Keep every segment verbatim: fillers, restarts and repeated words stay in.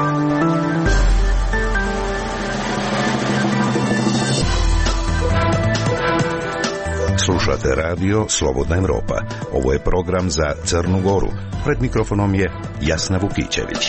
Slušate radio Slobodna Evropa. Ovo je program za Crnu Goru. Pred mikrofonom je Jasna Vukićević.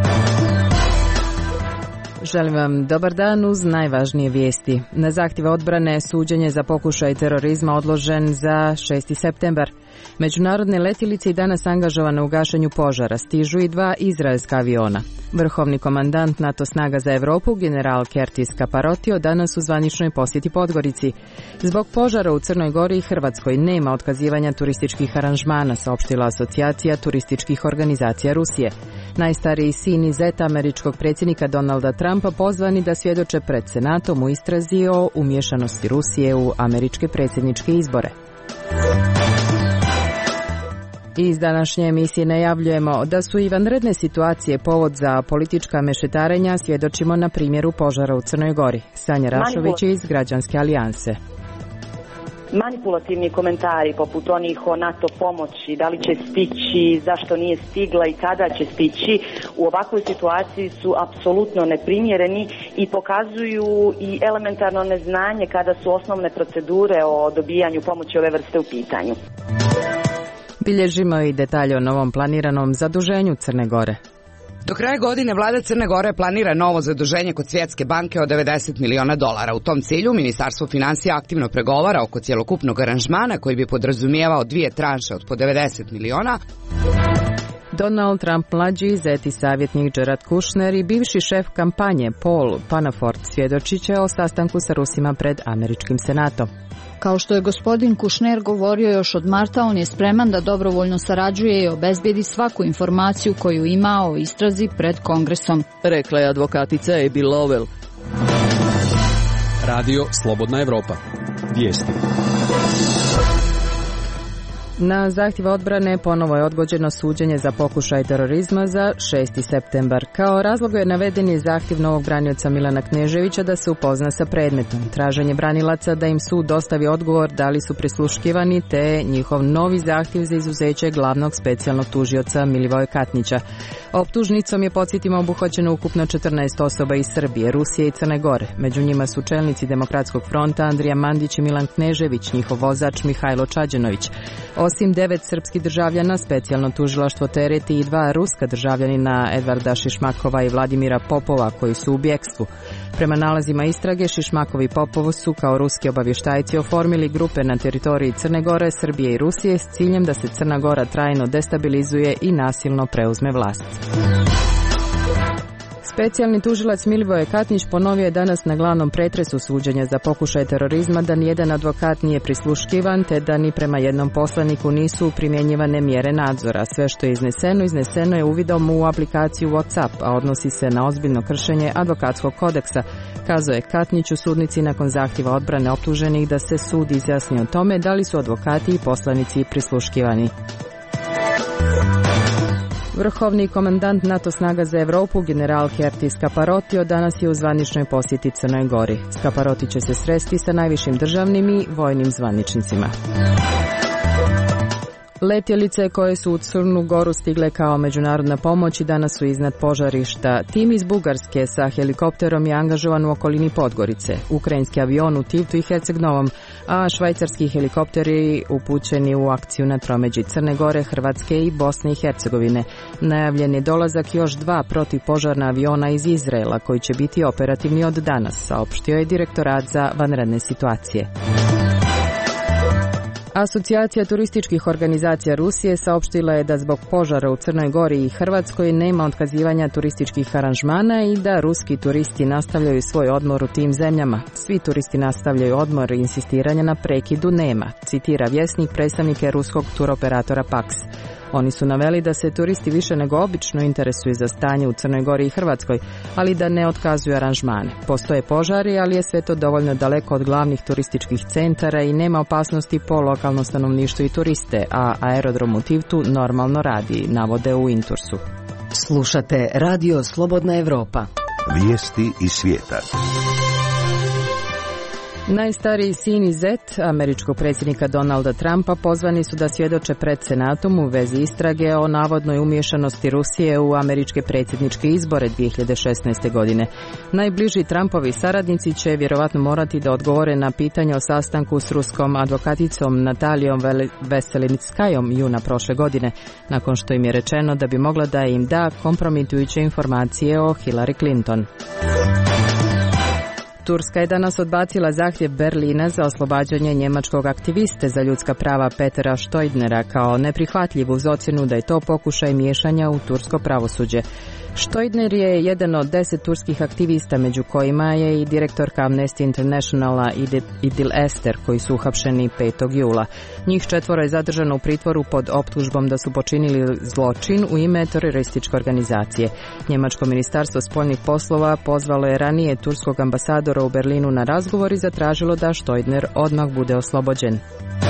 Želim vam dobar dan uz najvažnije vijesti. Na zahtjev odbrane suđenje za pokušaj terorizma odložen za šesti septembar. Međunarodne letjelice i danas angažovane u gašenju požara, stižu i dva izraelska aviona. Vrhovni komandant NATO snaga za Europu, general Curtis Caparotio, danas u zvaničnoj posjeti Podgorici. Zbog požara u Crnoj Gori i Hrvatskoj nema otkazivanja turističkih aranžmana, saopštila asocijacija turističkih organizacija Rusije. Najstariji sin i zet američkog predsjednika Donalda Trumpa pozvani da svjedoče pred Senatom u istrazi o umješanosti Rusije u američke predsjedničke izbore. Iz današnje emisije najavljujemo da su i vanredne situacije povod za politička mešetarenja, svjedočimo na primjeru požara u Crnoj Gori. Sanja Rašović iz Građanske alijanse. Manipulativni komentari poput onih o NATO pomoći, da li će stići, zašto nije stigla i kada će stići, u ovakvoj situaciji su apsolutno neprimjereni i pokazuju i elementarno neznanje kada su osnovne procedure o dobijanju pomoći ove vrste u pitanju. Bilježimo i detalje o novom planiranom zaduženju Crne Gore. Do kraja godine vlada Crne Gore planira novo zaduženje kod Svjetske banke od devedeset miliona dolara. U tom cilju Ministarstvo financija aktivno pregovara oko cjelokupnog aranžmana koji bi podrazumijevao dvije tranše od po devedeset miliona. Donald Trump mlađi, zet i savjetnik Jared Kushner i bivši šef kampanje Paul Manafort svjedočit će o sastanku sa Rusima pred američkim senatom. Kao što je gospodin Kushner govorio još od marta, on je spreman da dobrovoljno sarađuje i obezbijedi svaku informaciju koju ima o istrazi pred Kongresom, rekla je advokatica Abby Lowell. Radio Slobodna Evropa. Vijesti. Na zahtjev odbrane ponovo je odgođeno suđenje za pokušaj terorizma za šesti septembar. Kao razlog je naveden je zahtjev novog branioca Milana Kneževića da se upozna sa predmetom. Traženje branilaca da im sud dostavi odgovor da li su prisluškivani, te njihov novi zahtjev za izuzeće glavnog specijalnog tužioca Milivoja Katnića. Optužnicom je, podsjetimo, obuhvaćeno ukupno četrnaest osoba iz Srbije, Rusije i Crne Gore. Među njima su čelnici Demokratskog fronta Andrija Mandić i Milan Knežević, njihov vozač Mihajlo Čađenović. Osim devet srpskih državljana, specijalno tužilaštvo tereti i dva ruska državljanina Edvarda Šišmakova i Vladimira Popova koji su u bjekstvu. Prema nalazima istrage, Šišmakov i Popov su kao ruski obavještajci oformili grupe na teritoriji Crne Gore, Srbije i Rusije s ciljem da se Crna Gora trajno destabilizuje i nasilno preuzme vlast. Specijalni tužilac Milivoje Katnić ponovio je danas na glavnom pretresu suđenja za pokušaj terorizma da nijedan advokat nije prisluškivan, te da ni prema jednom poslaniku nisu primjenjivane mjere nadzora. Sve što je izneseno, izneseno je uvidom u aplikaciju WhatsApp, a odnosi se na ozbiljno kršenje advokatskog kodeksa, kazao je Katnić u sudnici nakon zahtjeva odbrane optuženih da se sud izjasni o tome da li su advokati i poslanici prisluškivani. Vrhovni komandant NATO snaga za Europu, general Curtis Caparotio, danas je u zvaničnoj posjeti Crnoj Gori. Caparoti će se sresti sa najvišim državnim i vojnim zvaničnicima. Letjelice koje su u Crnu Goru stigle kao međunarodna pomoć i danas su iznad požarišta. Tim iz Bugarske sa helikopterom je angažovan u okolini Podgorice, ukrajinski avion u Tivtu i Herceg-Novom, a švajcarski helikopteri upućeni u akciju na tromeđi Crne Gore, Hrvatske i Bosne i Hercegovine. Najavljen je dolazak još dva protivpožarna aviona iz Izraela koji će biti operativni od danas, saopštio je Direktorat za vanredne situacije. Asocijacija turističkih organizacija Rusije saopštila je da zbog požara u Crnoj Gori i Hrvatskoj nema otkazivanja turističkih aranžmana i da ruski turisti nastavljaju svoj odmor u tim zemljama. Svi turisti nastavljaju odmor i insistiranja na prekidu nema, citira vjesnik predstavnike ruskog turoperatora Pax. Oni su naveli da se turisti više nego obično interesuju za stanje u Crnoj Gori i Hrvatskoj, ali da ne otkazuju aranžmane. Postoje požari, ali je sve to dovoljno daleko od glavnih turističkih centara i nema opasnosti po lokalno stanovništvo i turiste, a aerodrom u Tivtu normalno radi, navode u Intursu. Slušate Radio Slobodna Evropa. Vijesti iz svijeta. Najstariji sin i zet američkog predsjednika Donalda Trumpa pozvani su da svjedoče pred Senatom u vezi istrage o navodnoj umiješanosti Rusije u američke predsjedničke izbore dvije hiljade šesnaeste. godine. Najbliži Trumpovi saradnici će vjerovatno morati da odgovore na pitanje o sastanku s ruskom advokaticom Natalijom Veselinskajom juna prošle godine, nakon što im je rečeno da bi mogla da im da kompromitujuće informacije o Hillary Clinton. Turska je danas odbacila zahtjev Berlina za oslobađanje njemačkog aktiviste za ljudska prava Petera Stojdnera kao neprihvatljiv uz ocjenu da je to pokušaj miješanja u tursko pravosuđe. Stojdner je jedan od deset turskih aktivista, među kojima je i direktorka Amnesty Internationala Idil Ester, koji su uhapšeni petog jula. Njih četvoro je zadržano u pritvoru pod optužbom da su počinili zločin u ime terorističke organizacije. Njemačko ministarstvo spoljnih poslova pozvalo je ranije turskog ambasadora u Berlinu na razgovor i zatražilo da Stojdner odmah bude oslobođen.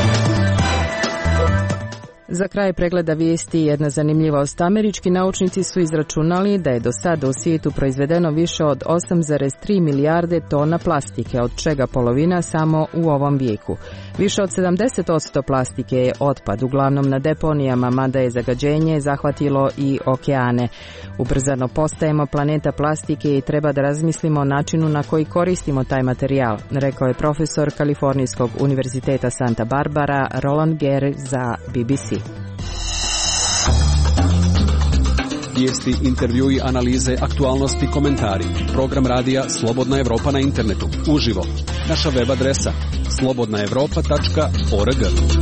Za kraj pregleda vijesti jedna zanimljivost. Američki naučnici su izračunali da je do sada u svijetu proizvedeno više od osam zarez tri milijarde tona plastike, od čega polovina samo u ovom vijeku. Više od sedamdeset posto plastike je otpad, uglavnom na deponijama, mada je zagađenje zahvatilo i okeane. Ubrzano postajemo planeta plastike i treba da razmislimo o načinu na koji koristimo taj materijal, rekao je profesor Kalifornijskog univerziteta Santa Barbara Roland Gere za B B C. Vijesti, intervjui, analize, aktualnosti, komentari. Program radija Slobodna Evropa na internetu. Uživo. Naša web adresa slobodna evropa tačka org.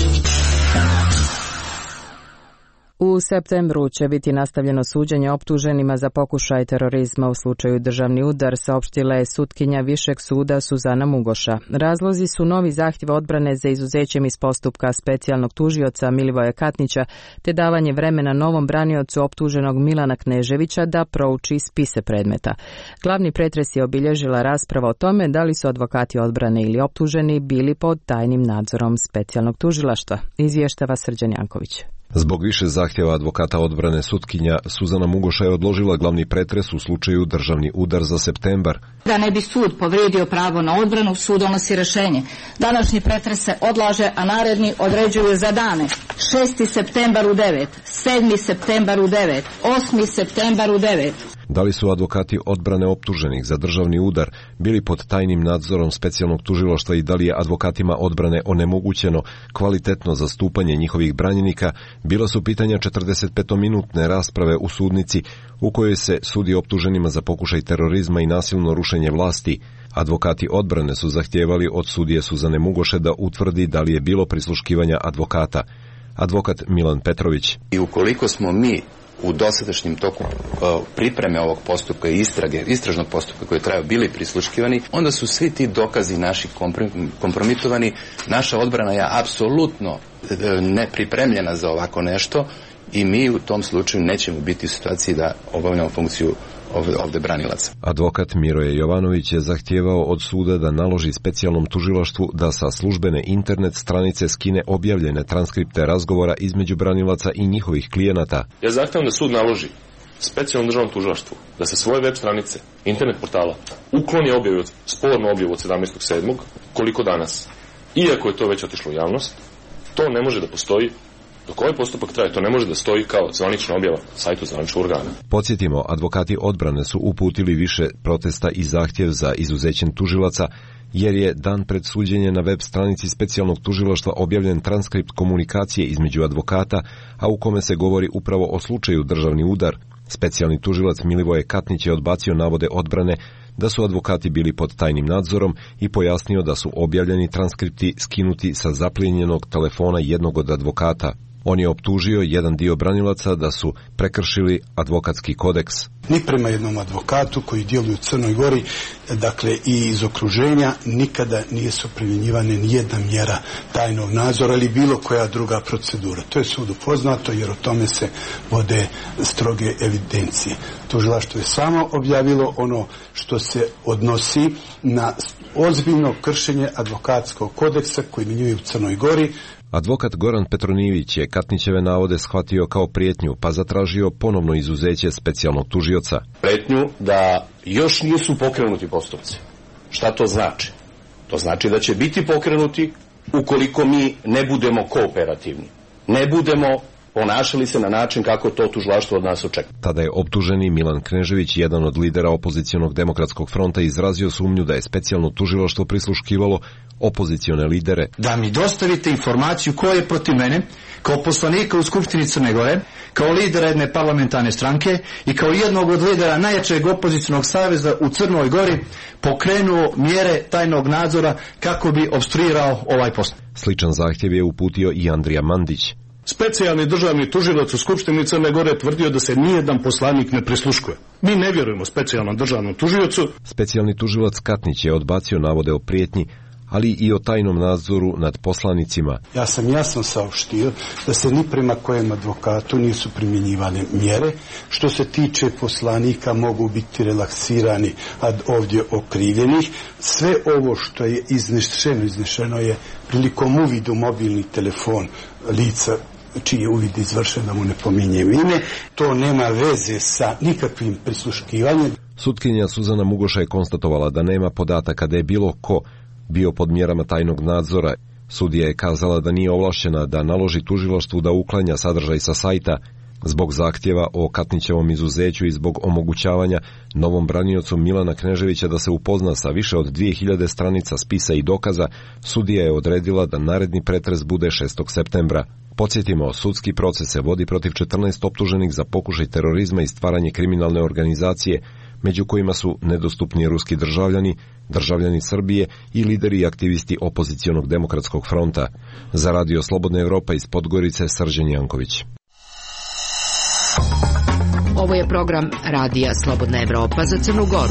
U septembru će biti nastavljeno suđenje optuženima za pokušaj terorizma u slučaju državni udar, saopštila je sutkinja Višeg suda Suzana Mugoša. Razlozi su novi zahtjev odbrane za izuzećem iz postupka specijalnog tužioca Milivoja Katnića, te davanje vremena novom braniocu optuženog Milana Kneževića da prouči spise predmeta. Glavni pretres je obilježila rasprava o tome da li su advokati odbrane ili optuženi bili pod tajnim nadzorom specijalnog tužilaštva, izvještava Srđan Janković. Zbog više zahtjeva advokata odbrane sutkinja Suzana Mugoša je odložila glavni pretres u slučaju državni udar za septembar. Da ne bi sud povrijedio pravo na odbranu, sud donosi rješenje. Današnji pretres se odlaže, a naredni određuju za dane šesti septembar u devet, sedmi septembar u devet, osmi septembar u devet. Da li su advokati odbrane optuženih za državni udar bili pod tajnim nadzorom specijalnog tužilaštva i da li je advokatima odbrane onemogućeno kvalitetno zastupanje njihovih branjenika, bila su pitanja četrdesetpetominutne rasprave u sudnici u kojoj se sudi optuženima za pokušaj terorizma i nasilno rušenje vlasti. Advokati odbrane su zahtijevali od sudije Suzane Mugoše da utvrdi da li je bilo prisluškivanja advokata. Advokat Milan Petrović. I ukoliko smo mi u dosadašnjem toku uh, pripreme ovog postupka i istrage, istražnog postupka koji je trajao bili prisluškivani, onda su svi ti dokazi naši kompromitovani. Naša odbrana je apsolutno uh, nepripremljena za ovako nešto i mi u tom slučaju nećemo biti u situaciji da obavljamo funkciju ovdje, ovdje branilaca. Advokat Miroje Jovanović je zahtijevao od suda da naloži specijalnom tužilaštvu da sa službene internet stranice skine objavljene transkripte razgovora između branilaca i njihovih klijenata. Ja zahtijevam da sud naloži specijalnom državnom tužilaštvu da sa svoje web stranice, internet portala, ukloni objavu, spornu objavu od sedamnaestog sedmog koliko danas. Iako je to već otišlo u javnost, to ne može da postoji. Dok ovaj postupak traje, to ne može da stoji kao zvanična objava na sajtu zvaničnog organa. Podsjetimo, advokati odbrane su uputili više protesta i zahtjev za izuzećem tužilaca, jer je dan pred suđenje na web stranici specijalnog tužilaštva objavljen transkript komunikacije između advokata, a u kome se govori upravo o slučaju državni udar. Specijalni tužilac Milivoje Katnić je odbacio navode odbrane da su advokati bili pod tajnim nadzorom i pojasnio da su objavljeni transkripti skinuti sa zaplijenjenog telefona jednog od advokata. On je optužio jedan dio branilaca da su prekršili advokatski kodeks. Ni prema jednom advokatu koji djeluje u Crnoj Gori, dakle i iz okruženja, nikada nije su primjenjivane nijedna mjera tajnog nadzora ili bilo koja druga procedura. To je sudu poznato jer o tome se vode stroge evidencije. Tužilaštvo je samo objavilo ono što se odnosi na ozbiljno kršenje advokatskog kodeksa koji minjuje u Crnoj Gori. Advokat Goran Petronijević je Katnićeve navode shvatio kao prijetnju, pa zatražio ponovno izuzeće specijalnog tužioca. Prijetnju da još nisu pokrenuti postupci. Šta to znači? To znači da će biti pokrenuti ukoliko mi ne budemo kooperativni. Ne budemo ponašali se na način kako to tužilaštvo od nas očekuje. Tada je optuženi Milan Knežević, jedan od lidera opozicionog demokratskog fronta, izrazio sumnju da je specijalno tužilaštvo prisluškivalo opozicione lidere. Da mi dostavite informaciju ko je protiv mene, kao poslanika u Skupštini Crne Gore, kao lidera jedne parlamentarne stranke i kao jednog od lidera najjačeg opozicionog saveza u Crnoj Gori pokrenuo mjere tajnog nadzora kako bi opstruirao ovaj posao. Sličan zahtjev je uputio i Andrija Mandić. Specijalni državni tužilac u Skupštini Crne Gore tvrdio da se nijedan poslanik ne prisluškuje. Mi ne vjerujemo specijalnom državnom tužiocu. Specijalni tužilac Katnić je odbacio navode o prijetnji, ali i o tajnom nadzoru nad poslanicima. Ja sam jasno saopštio da se ni prema kojem advokatu nisu primjenjivane mjere. Što se tiče poslanika, mogu biti relaksirani ad ovdje okrivljenih. Sve ovo što je iznešeno, iznešeno je prilikom uvidu mobilni telefon lica čiji je uvid izvršen, da mu ne pominjem ime. To nema veze sa nikakvim prisluškivanjem. Sutkinja Suzana Mugoša je konstatovala da nema podataka da je bilo ko bio pod mjerama tajnog nadzora. Sudija je kazala da nije ovlašćena da naloži tužilaštvu da uklanja sadržaj sa sajta zbog zahtjeva o Katnićevom izuzeću i zbog omogućavanja novom braniocu Milana Kneževića da se upozna sa više od dvije hiljade stranica spisa i dokaza. Sudija je odredila da naredni pretres bude šestog septembra. Podsjetimo, sudski proces se vodi protiv četrnaest optuženih za pokušaj terorizma i stvaranje kriminalne organizacije, među kojima su nedostupni ruski državljani, državljani Srbije i lideri i aktivisti opozicionog demokratskog fronta. Za Radio Slobodna Evropa iz Podgorice, Srđan Janković. Ovo je program Radija Slobodna Evropa za Crnu Goru.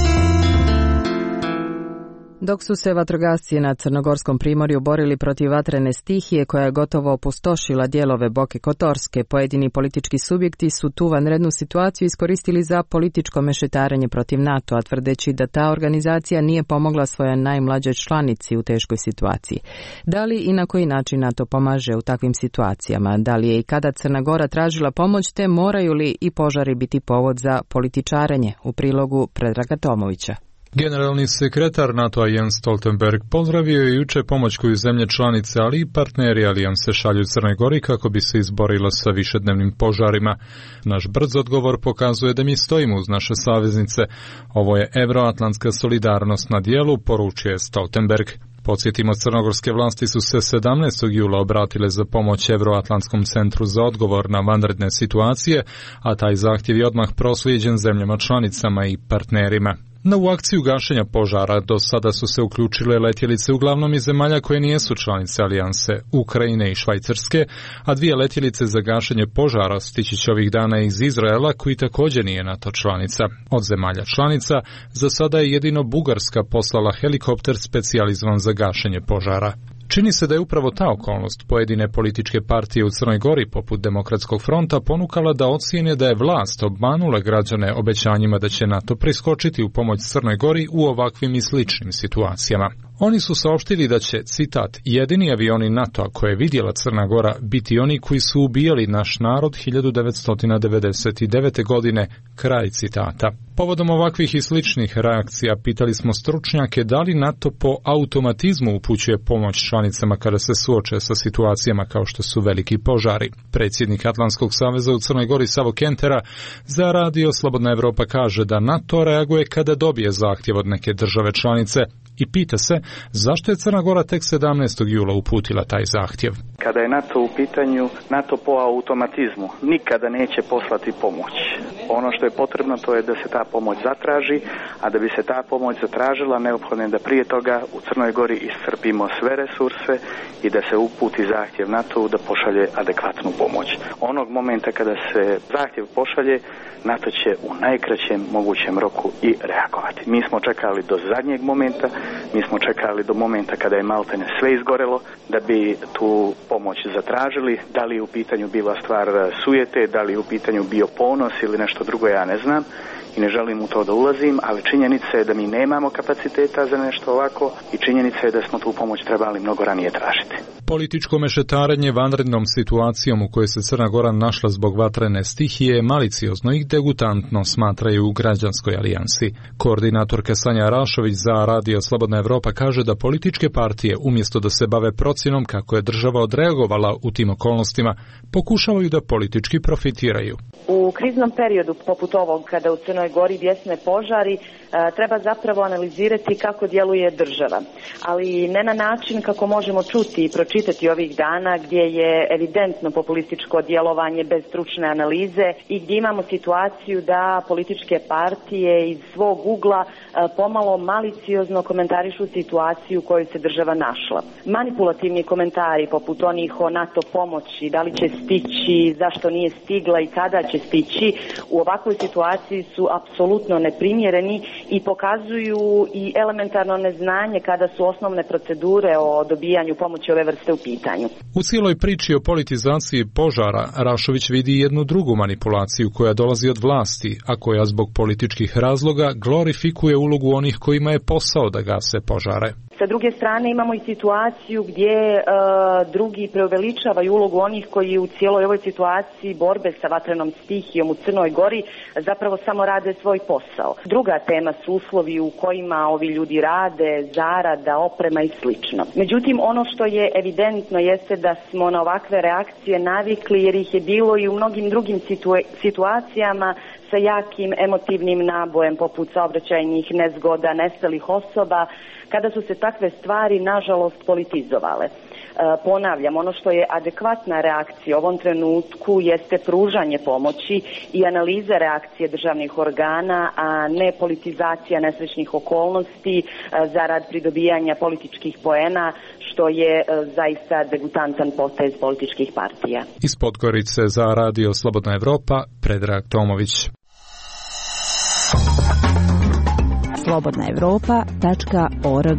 Dok su se vatrogasci na Crnogorskom primorju borili protiv vatrene stihije koja je gotovo opustošila dijelove Boke Kotorske, pojedini politički subjekti su tu vanrednu situaciju iskoristili za političko mešetarenje protiv NATO-a, tvrdeći da ta organizacija nije pomogla svojoj najmlađoj članici u teškoj situaciji. Da li i na koji način NATO pomaže u takvim situacijama? Da li je i kada Crna Gora tražila pomoć, te moraju li i požari biti povod za političarenje? U prilogu Predraga Tomovića. Generalni sekretar NATO-a Jens Stoltenberg pozdravio je juče pomoć koju zemlje članice, ali i partneri alijanse šalju Crnoj Gori kako bi se izborila sa višednevnim požarima. Naš brz odgovor pokazuje da mi stojimo uz naše saveznice. Ovo je evroatlantska solidarnost na dijelu, poručio je Stoltenberg. Podsjetimo, crnogorske vlasti su se sedamnaestog jula obratile za pomoć Evroatlantskom centru za odgovor na vanredne situacije, a taj zahtjev je odmah proslijeđen zemljama članicama i partnerima. Na u akciju gašenja požara do sada su se uključile letjelice uglavnom iz zemalja koje nijesu članice alijanse, Ukrajine i Švajcarske, a dvije letjelice za gašenje požara stići će ovih dana iz Izraela, koji također nije NATO članica. Od zemalja članica za sada je jedino Bugarska poslala helikopter specijalizovan za gašenje požara. Čini se da je upravo ta okolnost pojedine političke partije u Crnoj Gori poput Demokratskog fronta ponukala da ocijene da je vlast obmanula građane obećanjima da će NATO priskočiti u pomoć Crnoj Gori u ovakvim i sličnim situacijama. Oni su saopštili da će, citat, jedini avioni NATO-a koje je vidjela Crna Gora biti oni koji su ubijali naš narod hiljadu devetsto devedeset devete. godine, kraj citata. Povodom ovakvih i sličnih reakcija pitali smo stručnjake da li NATO po automatizmu upućuje pomoć članicama kada se suoče sa situacijama kao što su veliki požari. Predsjednik Atlantskog saveza u Crnoj Gori Savo Kentera za Radio Slobodna Evropa kaže da NATO reaguje kada dobije zahtjev od neke države članice i pita se zašto je Crna Gora tek sedamnaestog jula uputila taj zahtjev. Kada je NATO u pitanju, NATO po automatizmu nikada neće poslati pomoć. Ono što je potrebno to je da se ta pomoć zatraži, a da bi se ta pomoć zatražila neophodno je da prije toga u Crnoj Gori iscrpimo sve resurse i da se uputi zahtjev NATO-u da pošalje adekvatnu pomoć. Onog momenta kada se zahtjev pošalje, NATO će u najkraćem mogućem roku i reagovati. Mi smo čekali do zadnjeg momenta, mi smo čekali do momenta kada je maltene sve izgorelo da bi tu pomoć zatražili. Da li je u pitanju bila stvar sujete, da li je u pitanju bio ponos ili nešto drugo, ja ne znam i ne želim u to da ulazim, ali činjenica je da mi nemamo kapaciteta za nešto ovako i činjenica je da smo tu pomoć trebali mnogo ranije tražiti. Političko mešetarenje vanrednom situacijom u kojoj se Crna Gora našla zbog vatrene stihije je maliciozno i degutantno, smatraju u Građanskoj alijansi. Koordinatorka Sanja Rašović za Radio Slobodna Evropa kaže da političke partije, umjesto da se bave procjenom kako je država odreagovala u tim okolnostima, pokušavaju da politički profitiraju. U kriznom periodu poput ovog, kada u Crnoj Gori bjesne požari, treba zapravo analizirati kako djeluje država, ali ne na način kako možemo čuti i pročitati ovih dana, gdje je evidentno populističko djelovanje bez stručne analize i gdje imamo situaciju da političke partije iz svog ugla pomalo maliciozno komentarišu situaciju u kojoj se država našla. Manipulativni komentari poput onih o NATO pomoći, da li će stići, zašto nije stigla i kada će stići, u ovakvoj situaciji su apsolutno neprimjereni i pokazuju i elementarno neznanje kada su osnovne procedure o dobijanju pomoći ove vrste u pitanju. U cijeloj priči o politizaciji požara Rašović vidi jednu drugu manipulaciju koja dolazi od vlasti, a koja zbog političkih razloga glorifikuje ulogu onih kojima je posao da gase požare. Sa druge strane imamo i situaciju gdje e, drugi preuveličavaju ulogu onih koji u cijeloj ovoj situaciji borbe sa vatrenom stihijom u Crnoj Gori zapravo samo rade svoj posao. Druga tema su uslovi u kojima ovi ljudi rade, zarada, oprema i slično. Međutim, ono što je evidentno jeste da smo na ovakve reakcije navikli, jer ih je bilo i u mnogim drugim situa- situacijama sa jakim emotivnim nabojem poput saobraćajnih nezgoda, nestalih osoba, kada su se takve stvari nažalost politizovale. E, ponavljam, ono što je adekvatna reakcija u ovom trenutku jeste pružanje pomoći i analiza reakcije državnih organa, a ne politizacija nesrećnih okolnosti e, zarad pridobijanja političkih poena, što je e, zaista degutantan potez političkih partija. Iz Podgorice za Radio Slobodna Evropa, Predrag Tomović. slobodna evropa tačka org.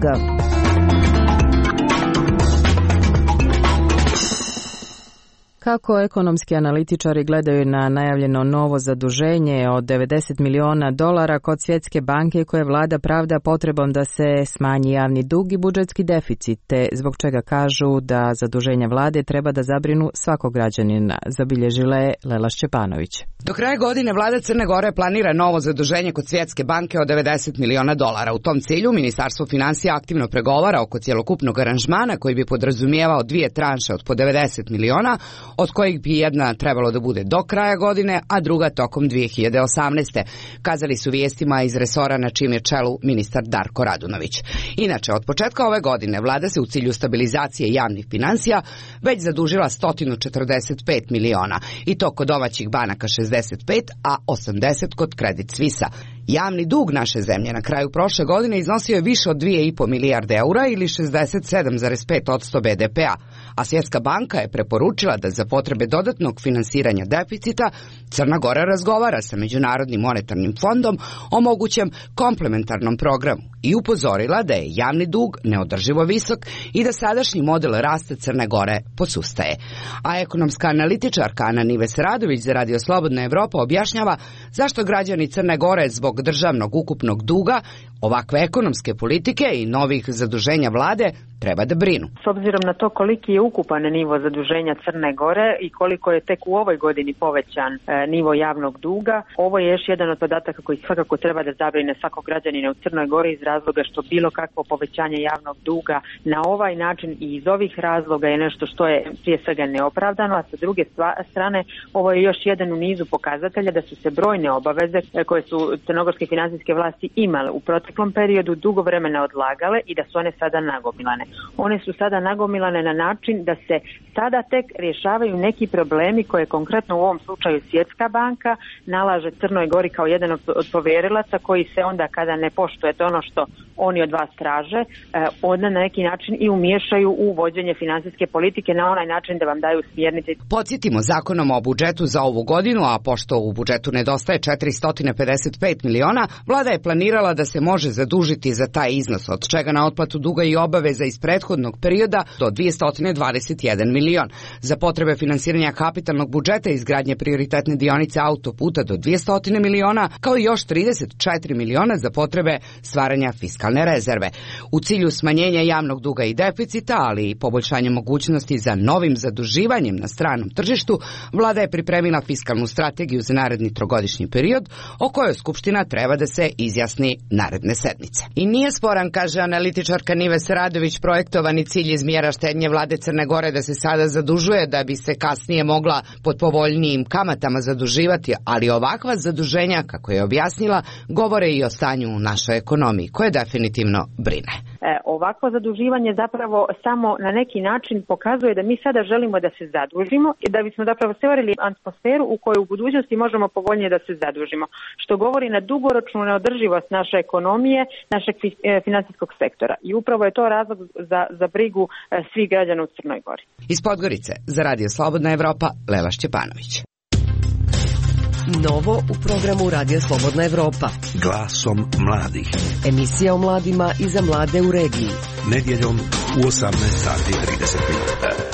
Kako ekonomski analitičari gledaju na najavljeno novo zaduženje od devedeset miliona dolara kod Svjetske banke koje vlada pravda potrebom da se smanji javni dug i budžetski deficit, te zbog čega kažu da zaduženja vlade treba da zabrinu svakog građanina, zabilježila je Lela Šćepanović. Do kraja godine vlada Crne Gore planira novo zaduženje kod Svjetske banke od devedeset miliona dolara. U tom cilju Ministarstvo finansija aktivno pregovara oko cjelokupnog aranžmana koji bi podrazumijevao dvije tranše od po devedeset miliona, od kojih bi jedna trebalo da bude do kraja godine, a druga tokom dvije hiljade osamnaeste. Kazali su vijestima iz resora na čijem je čelu ministar Darko Radunović. Inače, od početka ove godine vlada se u cilju stabilizacije javnih finansija već zadužila sto četrdeset pet miliona, i to kod domaćih banaka šezdeset pet, a osamdeset kod Credit Suisse-a. Javni dug naše zemlje na kraju prošle godine iznosio je više od dvije i po milijarde eura ili šezdeset sedam zarez pet posto be de pea, a Svjetska banka je preporučila da za potrebe dodatnog finansiranja deficita Crna Gora razgovara sa Međunarodnim monetarnim fondom o mogućem komplementarnom programu i upozorila da je javni dug neodrživo visok i da sadašnji model rasta Crne Gore posustaje. A ekonomska analitičarka Ana Nives Radović za Radio Slobodna Evropa objašnjava zašto građani Crne Gore zbog državnog ukupnog duga, ovakve ekonomske politike i novih zaduženja vlade treba da brinu. S obzirom na to koliki je ukupan nivo zaduženja Crne Gore i koliko je tek u ovoj godini povećan e, nivo javnog duga, ovo je još jedan od podataka koji svakako treba da zabrine svakog građanina u Crnoj Gori iz razloga što bilo kakvo povećanje javnog duga na ovaj način i iz ovih razloga je nešto što je prije svega neopravdano, a sa druge strane ovo je još jedan u nizu pokazatelja da su se brojne obaveze e, koje su crnogorske financijske vlasti imale u proteklom periodu dugo vremena odlagale i da su one sada nagomilane. One su sada nagomilane na način da se sada tek rješavaju neki problemi koje konkretno u ovom slučaju Svjetska banka nalaže Crnoj Gori kao jedan od povjerilaca koji se onda kada ne poštujete ono što oni od vas traže, onda na neki način i umiješaju u vođenje financijske politike na onaj način da vam daju smjernice. Podsjetimo, zakonom o budžetu za ovu godinu, a pošto u budžetu nedostaje četiristo pedeset pet miliona, vlada je planirala da se može zadužiti za taj iznos, od čega na otplatu duga i obaveza iz iz prethodnog perioda do dvesta dvadeset jedan milion. Za potrebe finansiranja kapitalnog budžeta i izgradnje prioritetne dionice autoputa do dvesta miliona, kao i još trideset četiri miliona za potrebe stvaranja fiskalne rezerve. U cilju smanjenja javnog duga i deficita, ali i poboljšanja mogućnosti za novim zaduživanjem na stranom tržištu, vlada je pripremila fiskalnu strategiju za naredni trogodišnji period, o kojoj Skupština treba da se izjasni naredne sedmice. I nije sporan, kaže analitičarka Nives Radović, projektovani cilj iz mjera štednje vlade Crne Gore da se sada zadužuje da bi se kasnije mogla pod povoljnijim kamatama zaduživati, ali ovakva zaduženja, kako je objasnila, govore i o stanju u našoj ekonomiji, koje definitivno brine. E, ovakvo zaduživanje zapravo samo na neki način pokazuje da mi sada želimo da se zadužimo i da bismo zapravo stvorili atmosferu u kojoj u budućnosti možemo povoljnije da se zadužimo, što govori na dugoročnu neodrživost naše ekonomije, našeg financijskog sektora. I upravo je to razlog za, za brigu svih građana u Crnoj Gori. Iz Podgorice za Radio Slobodna Evropa, Lela Šćepanović. Novo u programu Radija Slobodna Evropa. Glasom mladih. Emisija o mladima i za mlade u regiji. Nedjeljom u osamnaest sati i trideset minuta.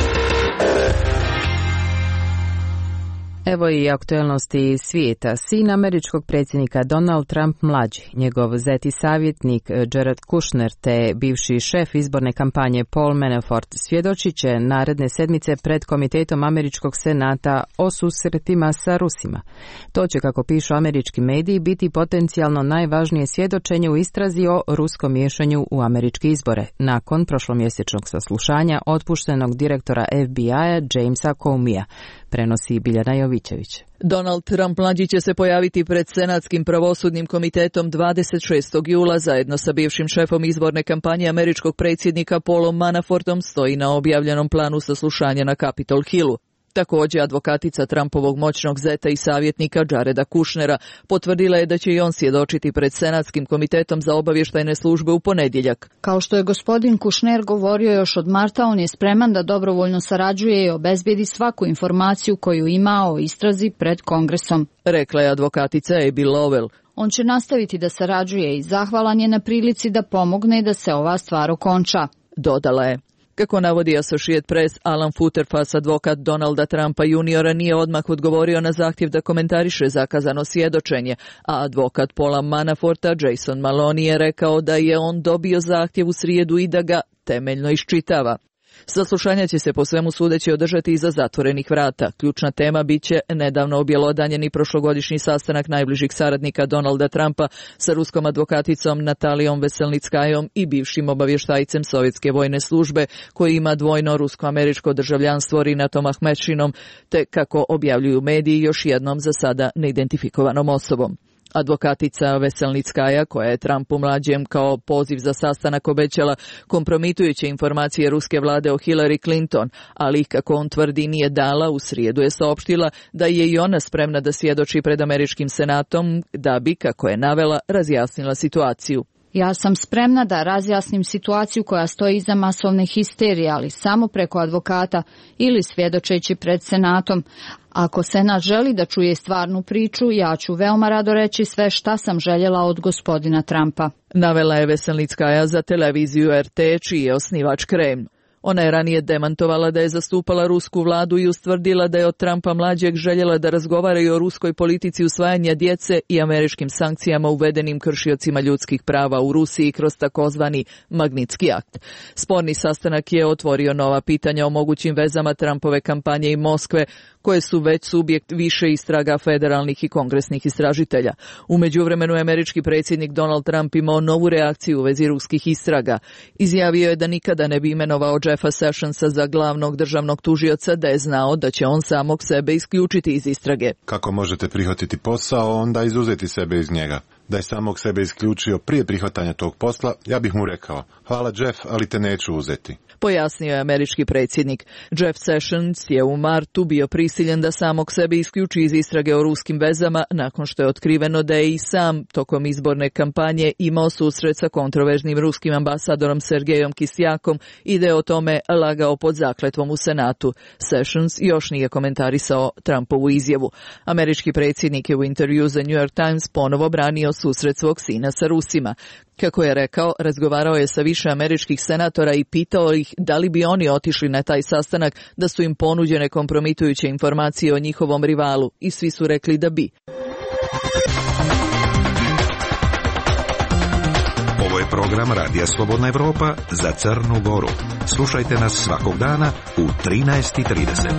Evo i aktuelnosti svijeta. Sin američkog predsjednika Donald Trump mlađi, njegov zeti savjetnik Jared Kushner te bivši šef izborne kampanje Paul Manafort svjedočit će naredne sedmice pred Komitetom američkog senata o susretima sa Rusima. To će, kako pišu američki mediji, biti potencijalno najvažnije svjedočenje u istrazi o ruskom miješanju u američke izbore, nakon prošlomjesečnog saslušanja otpuštenog direktora F B I-a Jamesa Comey'a, prenosi Biljana Jovićević. Donald Trump mlađi će se pojaviti pred Senatskim pravosudnim komitetom dvadeset šestog jula zajedno sa bivšim šefom izborne kampanje američkog predsjednika Paulom Manafortom, stoji na objavljenom planu saslušanja na Capitol Hillu. Također, advokatica Trumpovog moćnog zeta i savjetnika Jareda Kushnera potvrdila je da će i on svjedočiti pred Senatskim komitetom za obavještajne službe u ponedjeljak. Kao što je gospodin Kushner govorio još od marta, on je spreman da dobrovoljno sarađuje i obezbijedi svaku informaciju koju ima o istrazi pred Kongresom, rekla je advokatica Abby Lowell. On će nastaviti da sarađuje i zahvalan je na prilici da pomogne da se ova stvar okonča, dodala je. Kako navodi Associated Press, Alan Futterfass, advokat Donalda Trumpa juniora, nije odmah odgovorio na zahtjev da komentariše zakazano svjedočenje, a advokat Paula Manaforta Jason Maloney je rekao da je on dobio zahtjev u srijedu i da ga temeljno iščitava. Saslušanja će se po svemu sudeći održati iza zatvorenih vrata. Ključna tema bit će nedavno objelodanjeni prošlogodišnji sastanak najbližih saradnika Donalda Trumpa sa ruskom advokaticom Natalijom Veselnickajom i bivšim obavještajcem Sovjetske vojne službe koji ima dvojno rusko-američko državljanstvo Rinatom Ahmedšinom, te, kako objavljuju mediji, još jednom za sada neidentifikovanom osobom. Advokatica Veselnickaja, koja je Trumpu mlađem kao poziv za sastanak obećala kompromitujuće informacije ruske vlade o Hillary Clinton, ali kako on tvrdi nije dala, u srijedu je saopštila da je i ona spremna da svjedoči pred američkim senatom da bi, kako je navela, razjasnila situaciju. Ja sam spremna da razjasnim situaciju koja stoji iza masovne histerije, ali samo preko advokata ili svjedočeći pred senatom. Ako senat želi da čuje stvarnu priču, ja ću veoma rado reći sve šta sam željela od gospodina Trumpa, navela je Veselnickaja za televiziju R T, čiji je osnivač Kremlj. Ona je ranije demantovala da je zastupala rusku vladu i ustvrdila da je od Trumpa mlađeg željela da razgovaraju o ruskoj politici usvajanja djece i američkim sankcijama uvedenim kršiocima ljudskih prava u Rusiji kroz takozvani Magnitski akt. Sporni sastanak je otvorio nova pitanja o mogućim vezama Trumpove kampanje i Moskve, koje su već subjekt više istraga federalnih i kongresnih istražitelja. U međuvremenu je američki predsjednik Donald Trump imao novu reakciju u vezi ruskih istraga. Izjavio je da nikada ne bi imenovao Jeffa Sessionsa za glavnog državnog tužioca da je znao da će on samog sebe isključiti iz istrage. Kako možete prihvatiti posao, onda izuzeti sebe iz njega? Da je samog sebe isključio prije prihvatanja tog posla, ja bih mu rekao, hvala Jeff, ali te neću uzeti. pojasnio je američki predsjednik. Jeff Sessions je u martu bio prisiljen da samog sebe isključi iz istrage o ruskim vezama nakon što je otkriveno da je i sam tokom izborne kampanje imao susret sa kontroverznim ruskim ambasadorom Sergejom Kisjakom i da je o tome lagao pod zakletvom u Senatu. Sessions još nije komentarisao Trumpovu izjavu. Američki predsjednik je u intervju za New York Times ponovo branio susret svog sina sa Rusima. Kako je rekao, razgovarao je sa više američkih senatora i pitao ih da li bi oni otišli na taj sastanak da su im ponuđene kompromitujuće informacije o njihovom rivalu i svi su rekli da bi. Ovo je program Radija Slobodna Evropa za Crnu Goru. Slušajte nas svakog dana u trinaest i trideset.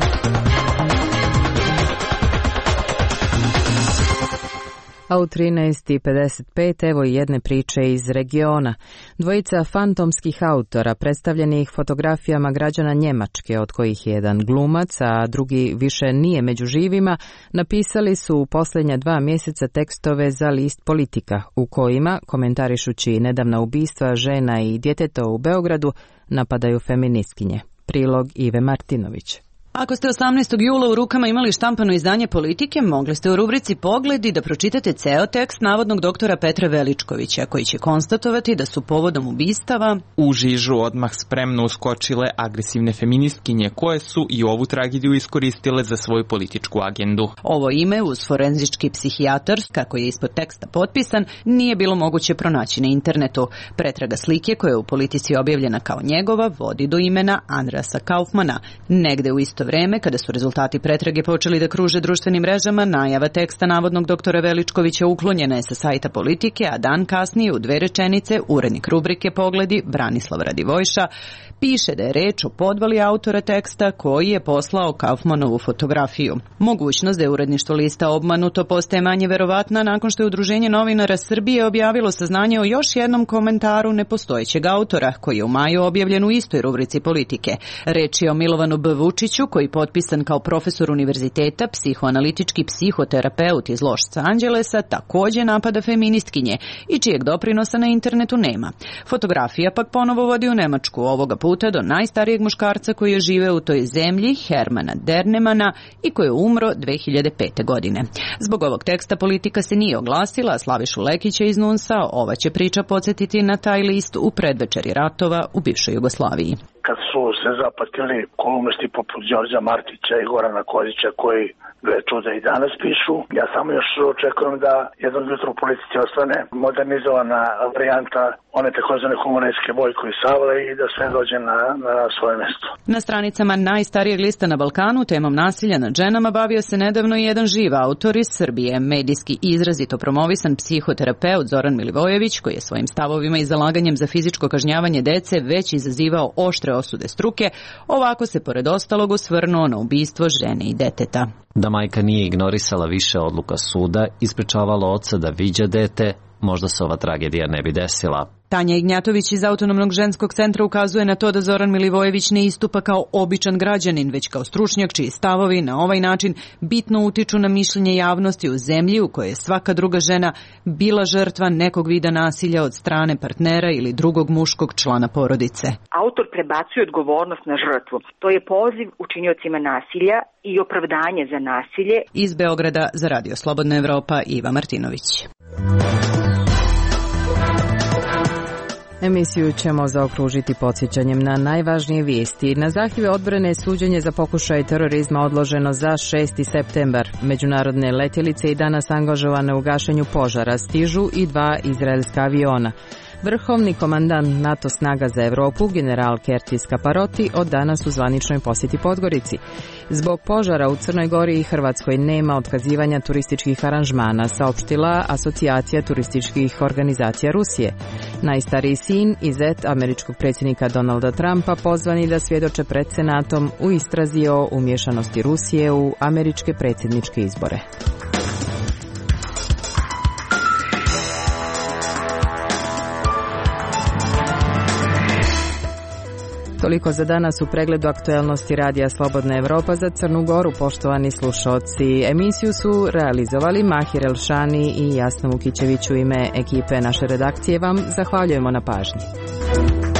A u trinaest i pedeset pet evo i jedne priče iz regiona. Dvojica fantomskih autora predstavljenih fotografijama građana Njemačke, od kojih je jedan glumac, a drugi više nije među živima, napisali su u posljednja dva mjeseca tekstove za list Politika, u kojima, komentarišući nedavna ubistva žena i djeteta u Beogradu, napadaju feministkinje. Prilog Ive Martinović. Ako ste osamnaestog jula u rukama imali štampano izdanje Politike, mogli ste u rubrici Pogledi da pročitate ceo tekst navodnog doktora Petra Veličkovića, koji će konstatovati da su povodom ubistava u žižu odmah spremno uskočile agresivne feministkinje, koje su i ovu tragediju iskoristile za svoju političku agendu. Ovo ime uz forenzički psihijatar, kako je ispod teksta potpisan, nije bilo moguće pronaći na internetu. Pretraga slike, koja je u Politici objavljena kao njegova, vodi do imena Andreasa Kaufmana. Negde u isto vreme, kada su rezultati pretrage počeli da kruže društvenim mrežama, najava teksta navodnog doktora Veličkovića uklonjena je sa sajta Politike, a dan kasnije u dve rečenice urednik rubrike Pogledi Branislav Radivojša piše da je reč o podvali autora teksta koji je poslao Kaufmanovu fotografiju. Mogućnost da je uredništvo lista obmanuto postaje manje verovatna nakon što je Udruženje novinara Srbije objavilo saznanje o još jednom komentaru nepostojećeg autora, koji je u maju objavljen u istoj rubrici Politike. Reč je o Milovanu B. Vučiću, koji je potpisan kao profesor univerziteta, psihoanalitički psihoterapeut iz Los Angelesa, takođe napada feministkinje i čijeg doprinosa na internetu nema. Fotografija pak ponovo vodi u Nemačku, ovoga puta do najstarijeg muškarca koji je živeo u toj zemlji, Hermana Dernemana, i koji je umro dve hiljade pete. godine. Zbog ovog teksta Politika se nije oglasila, a Slavišu Lekića iz Nunsa ova će priča podsjetiti na taj list u predvečeri ratova u bivšoj Jugoslaviji. Kad su se zapatili kolumnisti poput Đorđa Martića i Gorana Kozića, koji gle čuda i danas pišu, ja samo još očekujem da jednog jutra u Politici ostane modernizovana varijanta one takozvane humoreske Vojko i Savle i da sve dođe na, na svoje mesto. Na stranicama najstarijeg lista na Balkanu temom nasilja nad ženama bavio se nedavno i jedan živ autor iz Srbije, medijski izrazito promovisan psihoterapeut Zoran Milivojević, koji je svojim stavovima i zalaganjem za fizičko kažnjavanje dece već izazivao oštre osude struke, ovako se pored ostalog osvrnuo na ubistvo žene i deteta. Da majka nije ignorisala više odluka suda i sprečavala oca da viđa dete, možda se ova tragedija ne bi desila. Tanja Ignjatović iz Autonomnog ženskog centra ukazuje na to da Zoran Milivojević ne istupa kao običan građanin, već kao stručnjak čiji stavovi na ovaj način bitno utiču na mišljenje javnosti u zemlji u kojoj je svaka druga žena bila žrtva nekog vida nasilja od strane partnera ili drugog muškog člana porodice. Autor prebacuje odgovornost na žrtvu. To je poziv učiniocima nasilja i opravdanje za nasilje. Iz Beograda za Radio Slobodna Evropa Iva Martinović. Emisiju ćemo zaokružiti podsjećanjem na najvažnije vijesti. Na zahtjeve odbrane suđenje za pokušaj terorizma odloženo za šesti septembar. Međunarodne letjelice i danas angažovane u gašenju požara, stižu i dva izraelska aviona. Vrhovni komandant NATO snaga za Evropu, general Kertis Kaparoti, od danas u zvaničnoj posjeti Podgorici. Zbog požara u Crnoj Gori i Hrvatskoj nema otkazivanja turističkih aranžmana, saopštila Asocijacija turističkih organizacija Rusije. Najstariji sin i zet američkog predsjednika Donalda Trumpa pozvani da svjedoče pred Senatom u istrazi o umješanosti Rusije u američke predsjedničke izbore. Toliko za danas u pregledu aktuelnosti Radija Slobodna Evropa za Crnu Goru, poštovani slušalci. Emisiju su realizovali Mahir Elšani i Jasna Vukićević. U ime ekipe naše redakcije vam zahvaljujemo na pažnji.